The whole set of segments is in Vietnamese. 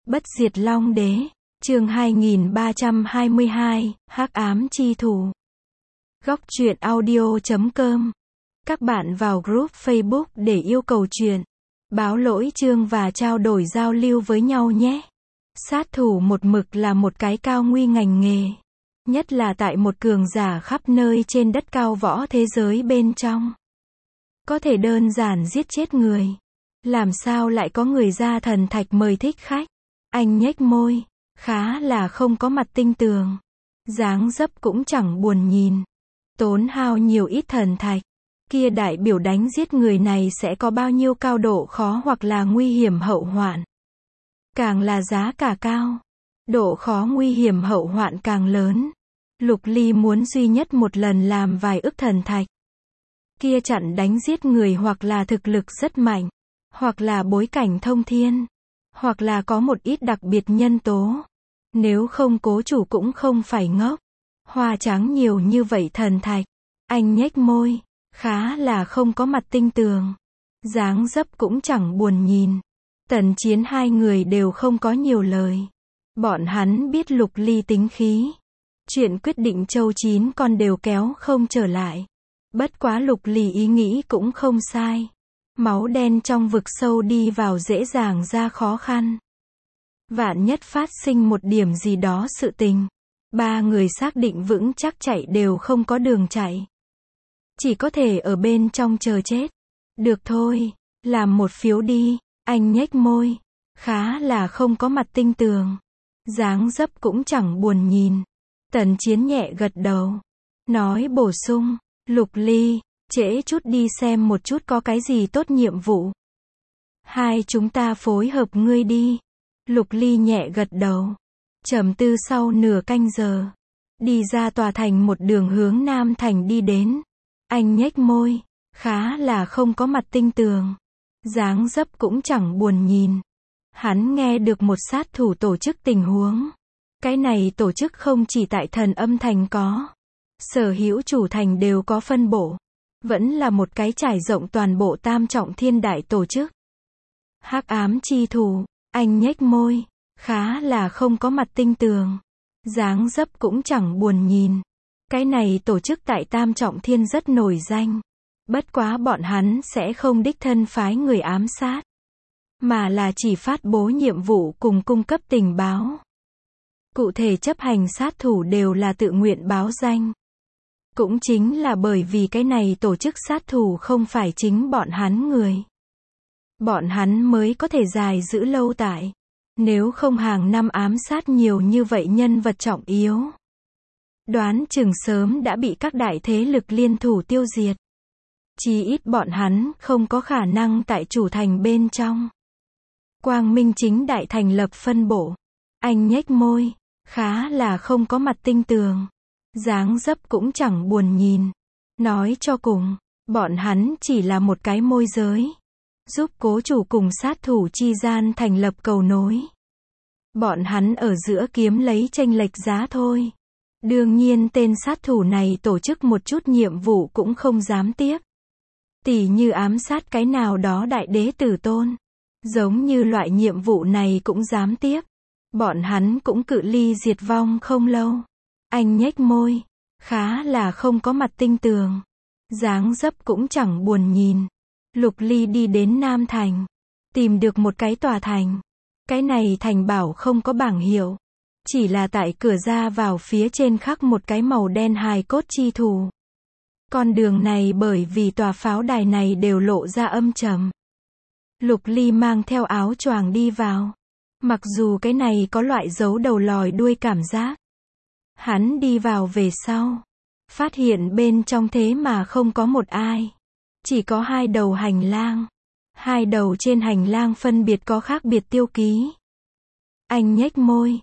Bất diệt Long Đế, chương 2322, Hắc ám chi thủ. Góc truyện audio.com. Các bạn vào group Facebook để yêu cầu truyện, báo lỗi chương và trao đổi giao lưu với nhau nhé. Sát thủ một mực là một cái cao nguy ngành nghề. Nhất là tại một cường giả khắp nơi trên đất cao võ thế giới bên trong. Có thể đơn giản giết chết người. Làm sao lại có người ra thần thạch mời thích khách? Anh nhếch môi, khá là không có mặt tinh tường. Dáng dấp cũng chẳng buồn nhìn. Tốn hao nhiều ít thần thạch. Kia đại biểu đánh giết người này sẽ có bao nhiêu cao độ khó hoặc là nguy hiểm hậu hoạn. Càng là giá cả cao, độ khó nguy hiểm hậu hoạn càng lớn. Lục Ly muốn duy nhất một lần làm vài ức thần thạch. Kia chặn đánh giết người hoặc là thực lực rất mạnh, hoặc là bối cảnh thông thiên, hoặc là có một ít đặc biệt nhân tố. Nếu không cố chủ cũng không phải ngốc. Hoa trắng nhiều như vậy thần thạch. Anh nhếch môi, khá là không có mặt tinh tường. Dáng dấp cũng chẳng buồn nhìn. Tần Chiến hai người đều không có nhiều lời. Bọn hắn biết Lục Ly tính khí. Chuyện quyết định châu 9 con đều kéo không trở lại. Bất quá Lục Ly ý nghĩ cũng không sai. Máu đen trong vực sâu đi vào dễ dàng ra khó khăn. Vạn nhất phát sinh một điểm gì đó sự tình. Ba người xác định vững chắc chạy đều không có đường chạy. Chỉ có thể ở bên trong chờ chết. Được thôi, làm một phiếu đi. Anh nhếch môi, khá là không có mặt tinh tường. Dáng dấp cũng chẳng buồn nhìn. Tần Chiến nhẹ gật đầu. Nói bổ sung, Lục Ly, trễ chút đi xem một chút có cái gì tốt nhiệm vụ. Hai chúng ta phối hợp ngươi đi. Lục Ly nhẹ gật đầu. Trầm tư sau nửa canh giờ. Đi ra tòa thành một đường hướng Nam Thành đi đến. Anh nhếch môi, khá là không có mặt tinh tường. Dáng dấp cũng chẳng buồn nhìn. Hắn nghe được một sát thủ tổ chức tình huống. Cái này tổ chức không chỉ tại Thần Âm Thành có. Sở hữu chủ thành đều có phân bổ. Vẫn là một cái trải rộng toàn bộ tam trọng thiên đại tổ chức. Hắc ám chi thủ, anh nhếch môi, khá là không có mặt tinh tường. Dáng dấp cũng chẳng buồn nhìn. Cái này tổ chức tại tam trọng thiên rất nổi danh. Bất quá bọn hắn sẽ không đích thân phái người ám sát. Mà là chỉ phát bố nhiệm vụ cùng cung cấp tình báo. Cụ thể chấp hành sát thủ đều là tự nguyện báo danh. Cũng chính là bởi vì cái này tổ chức sát thủ không phải chính bọn hắn người. Bọn hắn mới có thể dài giữ lâu tại. Nếu không hàng năm ám sát nhiều như vậy nhân vật trọng yếu. Đoán chừng sớm đã bị các đại thế lực liên thủ tiêu diệt. Chí ít bọn hắn không có khả năng tại chủ thành bên trong. Quang Minh chính đại thành lập phân bổ. Anh nhếch môi, khá là không có mặt tinh tường. Dáng dấp cũng chẳng buồn nhìn. Nói cho cùng, bọn hắn chỉ là một cái môi giới. Giúp cố chủ cùng sát thủ chi gian thành lập cầu nối. Bọn hắn ở giữa kiếm lấy chênh lệch giá thôi. Đương nhiên tên sát thủ này tổ chức một chút nhiệm vụ cũng không dám tiếp. Tỉ như ám sát cái nào đó đại đế tử tôn. Giống như loại nhiệm vụ này cũng dám tiếp. Bọn hắn cũng cự ly diệt vong không lâu. Anh nhếch môi, khá là không có mặt tinh tường. Dáng dấp cũng chẳng buồn nhìn. Lục Ly đi đến Nam Thành. Tìm được một cái tòa thành. Cái này thành bảo không có bảng hiệu. Chỉ là tại cửa ra vào phía trên khắc một cái màu đen hài cốt chi thủ. Con đường này bởi vì tòa pháo đài này đều lộ ra âm trầm. Lục Ly mang theo áo choàng đi vào. Mặc dù cái này có loại giấu đầu lòi đuôi cảm giác. Hắn đi vào về sau. Phát hiện bên trong thế mà không có một ai. Chỉ có hai đầu hành lang. Hai đầu trên hành lang phân biệt có khác biệt tiêu ký. Anh nhếch môi.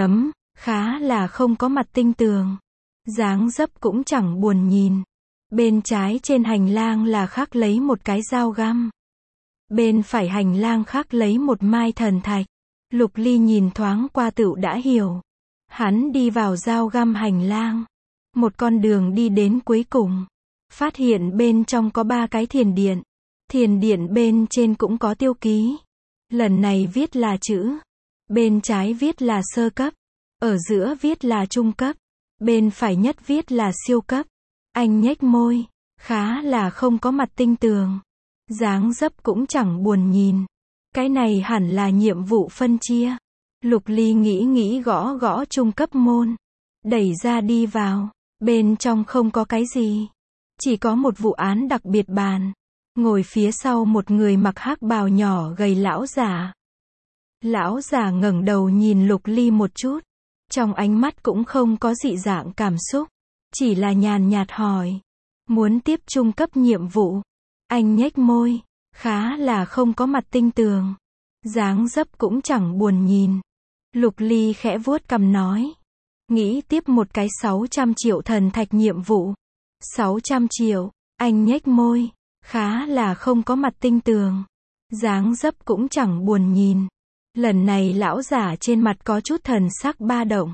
Khá là không có mặt tinh tường. Dáng dấp cũng chẳng buồn nhìn. Bên trái trên hành lang là khắc lấy một cái dao găm. Bên phải hành lang khắc lấy một mai thần thạch. Lục Ly nhìn thoáng qua tựu đã hiểu. Hắn đi vào dao găm hành lang. Một con đường đi đến cuối cùng. Phát hiện bên trong có 3 cái thiền điện. Thiền điện bên trên cũng có tiêu ký. Lần này viết là chữ Bên trái viết là sơ cấp. Ở giữa viết là trung cấp. Bên phải nhất viết là siêu cấp. Anh nhếch môi. Khá là không có mặt tinh tường. Dáng dấp cũng chẳng buồn nhìn. Cái này hẳn là nhiệm vụ phân chia. Lục Ly nghĩ gõ gõ trung cấp môn. Đẩy ra đi vào. Bên trong không có cái gì. Chỉ có một vụ án đặc biệt bàn. Ngồi phía sau một người mặc hắc bào nhỏ gầy lão giả. Lão giả ngẩng đầu nhìn Lục Ly một chút. Trong ánh mắt cũng không có dị dạng cảm xúc. Chỉ là nhàn nhạt hỏi. Muốn tiếp trung cấp nhiệm vụ. Anh nhếch môi. Khá là không có mặt tinh tường. Dáng dấp cũng chẳng buồn nhìn. Lục Ly khẽ vuốt cằm nói. Nghĩ tiếp một cái 600 triệu thần thạch nhiệm vụ. 600 triệu. Anh nhếch môi. Khá là không có mặt tinh tường. Dáng dấp cũng chẳng buồn nhìn. Lần này lão giả trên mặt có chút thần sắc ba động.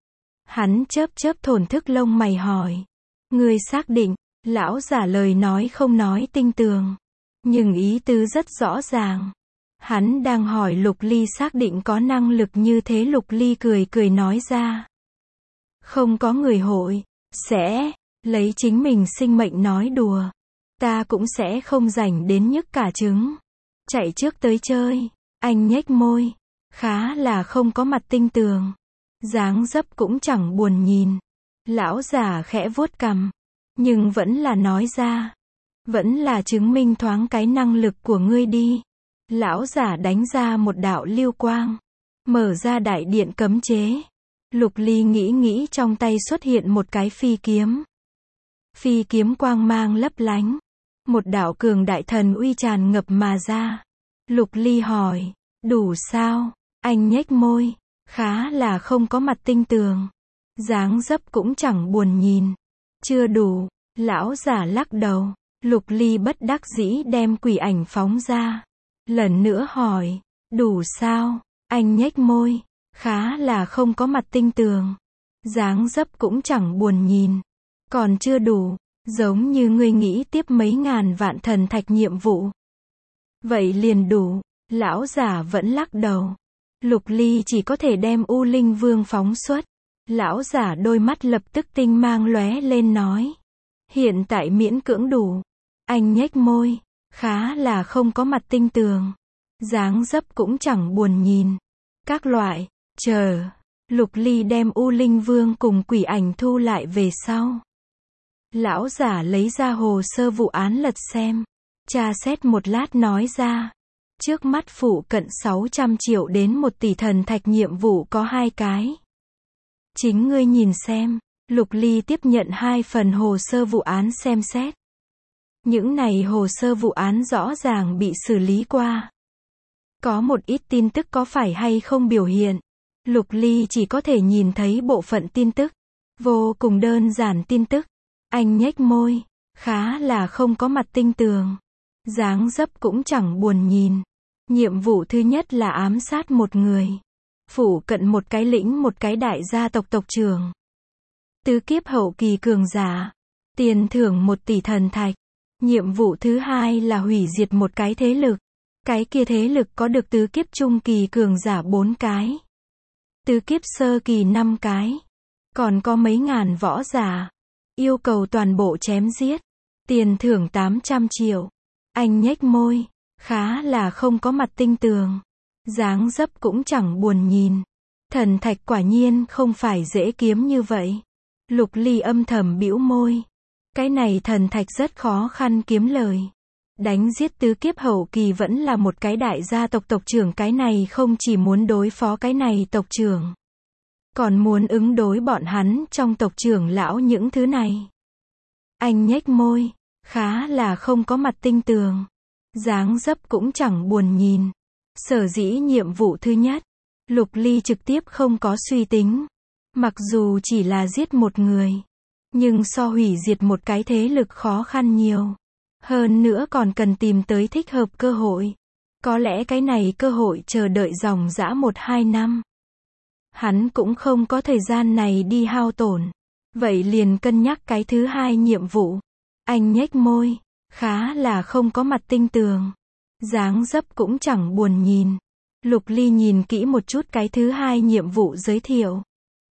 Hắn chớp thổn thức lông mày hỏi. Ngươi xác định? Lão giả lời nói không nói tinh tường. Nhưng ý tứ rất rõ ràng. Hắn đang hỏi Lục Ly xác định có năng lực như thế. Lục Ly cười nói ra. Không có người hội sẽ lấy chính mình sinh mệnh nói đùa. Ta cũng sẽ không rảnh đến nhức cả trứng. Chạy trước tới chơi. Anh nhếch môi. Khá là không có mặt tinh tường. Dáng dấp cũng chẳng buồn nhìn. Lão giả khẽ vuốt cằm. Nhưng vẫn là nói ra. Vẫn là chứng minh thoáng cái năng lực của ngươi đi. Lão giả đánh ra một đạo lưu quang. Mở ra đại điện cấm chế. Lục Ly nghĩ trong tay xuất hiện một cái phi kiếm. Phi kiếm quang mang lấp lánh. Một đạo cường đại thần uy tràn ngập mà ra. Lục Ly hỏi. Đủ sao? Anh nhếch môi. Khá là không có mặt tinh tường. Dáng dấp cũng chẳng buồn nhìn. Chưa đủ. Lão giả lắc đầu. Lục Ly bất đắc dĩ đem quỷ ảnh phóng ra. Lần nữa hỏi. Đủ sao? Anh nhếch môi. Khá là không có mặt tinh tường. Dáng dấp cũng chẳng buồn nhìn. Còn chưa đủ. Giống như ngươi nghĩ tiếp mấy ngàn vạn thần thạch nhiệm vụ. Vậy liền đủ. Lão giả vẫn lắc đầu. Lục Ly chỉ có thể đem U Linh Vương phóng xuất. Lão giả đôi mắt lập tức tinh mang lóe lên nói. Hiện tại miễn cưỡng đủ. Anh nhếch môi. Khá là không có mặt tinh tường. Dáng dấp cũng chẳng buồn nhìn. Các loại. Chờ. Lục Ly đem U Linh Vương cùng quỷ ảnh thu lại về sau. Lão giả lấy ra hồ sơ vụ án lật xem. Tra xét một lát nói ra. Trước mắt phụ cận 600 triệu đến 1 tỷ thần thạch nhiệm vụ có 2 cái. Chính ngươi nhìn xem. Lục Ly tiếp nhận 2 phần hồ sơ vụ án xem xét. Những này hồ sơ vụ án rõ ràng bị xử lý qua. Có một ít tin tức có phải hay không biểu hiện. Lục Ly chỉ có thể nhìn thấy bộ phận tin tức. Vô cùng đơn giản tin tức. Anh nhếch môi. Khá là không có mặt tinh tường. Dáng dấp cũng chẳng buồn nhìn. Nhiệm vụ thứ nhất là ám sát một người. Phủ cận một cái lĩnh một cái đại gia tộc tộc trưởng. Tứ kiếp hậu kỳ cường giả. Tiền thưởng 1 tỷ thần thạch. Nhiệm vụ thứ hai là hủy diệt một cái thế lực. Cái kia thế lực có được tứ kiếp trung kỳ cường giả 4 cái. Tứ kiếp sơ kỳ 5 cái. Còn có mấy ngàn võ giả. Yêu cầu toàn bộ chém giết. Tiền thưởng 800 triệu. Anh nhếch môi. Khá là không có mặt tinh tường. Dáng dấp cũng chẳng buồn nhìn. Thần thạch quả nhiên không phải dễ kiếm như vậy. Lục Ly âm thầm bĩu môi. Cái này thần thạch rất khó khăn kiếm lời. Đánh giết tứ kiếp hậu kỳ vẫn là một cái đại gia tộc tộc trưởng. Cái này không chỉ muốn đối phó cái này tộc trưởng. Còn muốn ứng đối bọn hắn trong tộc trưởng lão những thứ này. Anh nhếch môi. Khá là không có mặt tinh tường. Dáng dấp cũng chẳng buồn nhìn. Sở dĩ nhiệm vụ thứ nhất. Lục Ly trực tiếp không có suy tính. Mặc dù chỉ là giết một người. Nhưng so hủy diệt một cái thế lực khó khăn nhiều. Hơn nữa còn cần tìm tới thích hợp cơ hội. Có lẽ cái này cơ hội chờ đợi dòng dã 1-2 năm. Hắn cũng không có thời gian này đi hao tổn. Vậy liền cân nhắc cái thứ hai nhiệm vụ. Anh nhếch môi. Khá là không có mặt tinh tường. Dáng dấp cũng chẳng buồn nhìn. Lục Ly nhìn kỹ một chút cái thứ hai nhiệm vụ giới thiệu.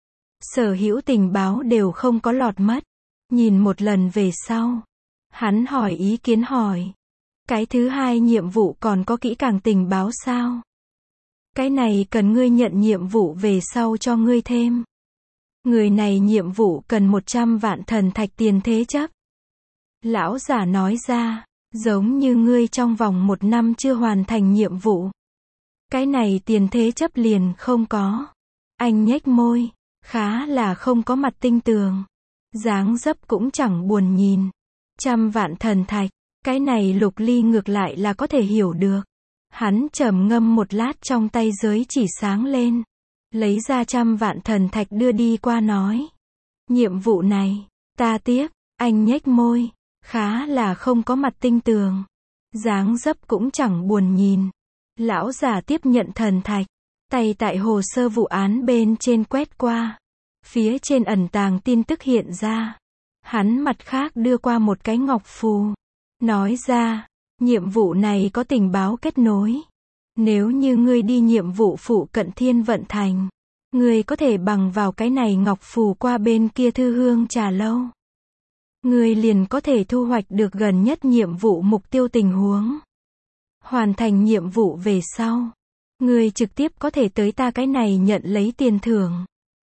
Sở hữu tình báo đều không có lọt mất. Nhìn một lần về sau, hắn hỏi ý kiến hỏi. Cái thứ hai nhiệm vụ còn có kỹ càng tình báo sao? Cái này cần ngươi nhận nhiệm vụ về sau cho ngươi thêm. Người này nhiệm vụ cần 100 vạn thần thạch tiền thế chấp. Lão giả nói ra, giống như ngươi trong vòng 1 năm chưa hoàn thành nhiệm vụ. Cái này tiền thế chấp liền không có. Anh nhếch môi, khá là không có mặt tinh tường. Dáng dấp cũng chẳng buồn nhìn. 100 vạn thần thạch, cái này Lục Ly ngược lại là có thể hiểu được. Hắn trầm ngâm một lát trong tay giới chỉ sáng lên. Lấy ra 100 vạn thần thạch đưa đi qua nói. Nhiệm vụ này, ta tiếc, anh nhếch môi, khá là không có mặt tinh tường. Dáng dấp cũng chẳng buồn nhìn. Lão giả tiếp nhận thần thạch, tay tại hồ sơ vụ án bên trên quét qua. Phía trên ẩn tàng tin tức hiện ra. Hắn mặt khác đưa qua một cái ngọc phù. Nói ra, nhiệm vụ này có tình báo kết nối. Nếu như ngươi đi nhiệm vụ phụ cận Thiên Vận Thành, ngươi có thể bằng vào cái này ngọc phù qua bên kia Thư Hương Trà Lâu. Ngươi liền có thể thu hoạch được gần nhất nhiệm vụ mục tiêu tình huống. Hoàn thành nhiệm vụ về sau, ngươi trực tiếp có thể tới ta cái này nhận lấy tiền thưởng.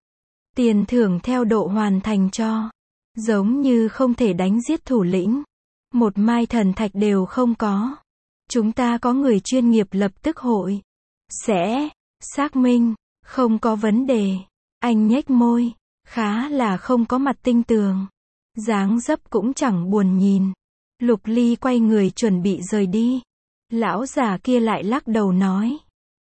Tiền thưởng theo độ hoàn thành cho. Giống như không thể đánh giết thủ lĩnh. 1 mai thần thạch đều không có. Chúng ta có người chuyên nghiệp lập tức hội. Sẽ xác minh, không có vấn đề. Anh nhếch môi, khá là không có mặt tinh tường. Dáng dấp cũng chẳng buồn nhìn. Lục Ly quay người chuẩn bị rời đi. Lão già kia lại lắc đầu nói.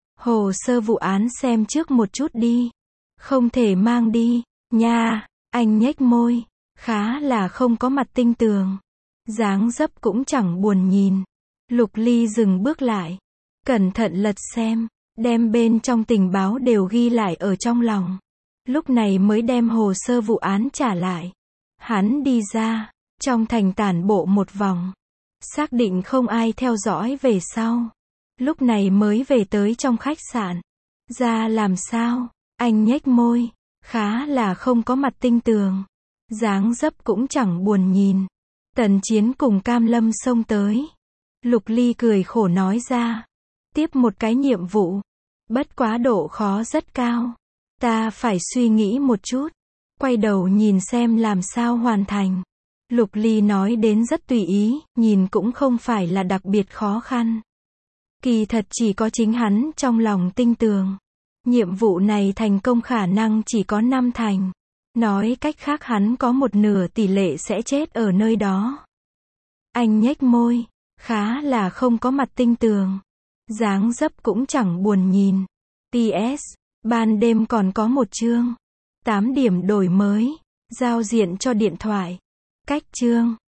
Hồ sơ vụ án xem trước một chút đi. Không thể mang đi, nha. Anh nhếch môi, khá là không có mặt tinh tường. Dáng dấp cũng chẳng buồn nhìn. Lục Ly dừng bước lại. Cẩn thận lật xem. Đem bên trong tình báo đều ghi lại ở trong lòng. Lúc này mới đem hồ sơ vụ án trả lại. Hắn đi ra. Trong thành tản bộ một vòng. Xác định không ai theo dõi về sau. Lúc này mới về tới trong khách sạn. Ra làm sao? Anh nhếch môi. Khá là không có mặt tinh tường. Dáng dấp cũng chẳng buồn nhìn. Tần Chiến cùng Cam Lâm xông tới. Lục Ly cười khổ nói ra. Tiếp một cái nhiệm vụ. Bất quá độ khó rất cao. Ta phải suy nghĩ một chút. Quay đầu nhìn xem làm sao hoàn thành. Lục Ly nói đến rất tùy ý, nhìn cũng không phải là đặc biệt khó khăn. Kỳ thật chỉ có chính hắn trong lòng tinh tường. Nhiệm vụ này thành công khả năng chỉ có 5 thành. Nói cách khác hắn có 1/2 tỷ lệ sẽ chết ở nơi đó. Anh nhếch môi, khá là không có mặt tinh tường. Dáng dấp cũng chẳng buồn nhìn. PS, ban đêm còn có một chương. 8 điểm đổi mới. Giao diện cho điện thoại. Cách chương.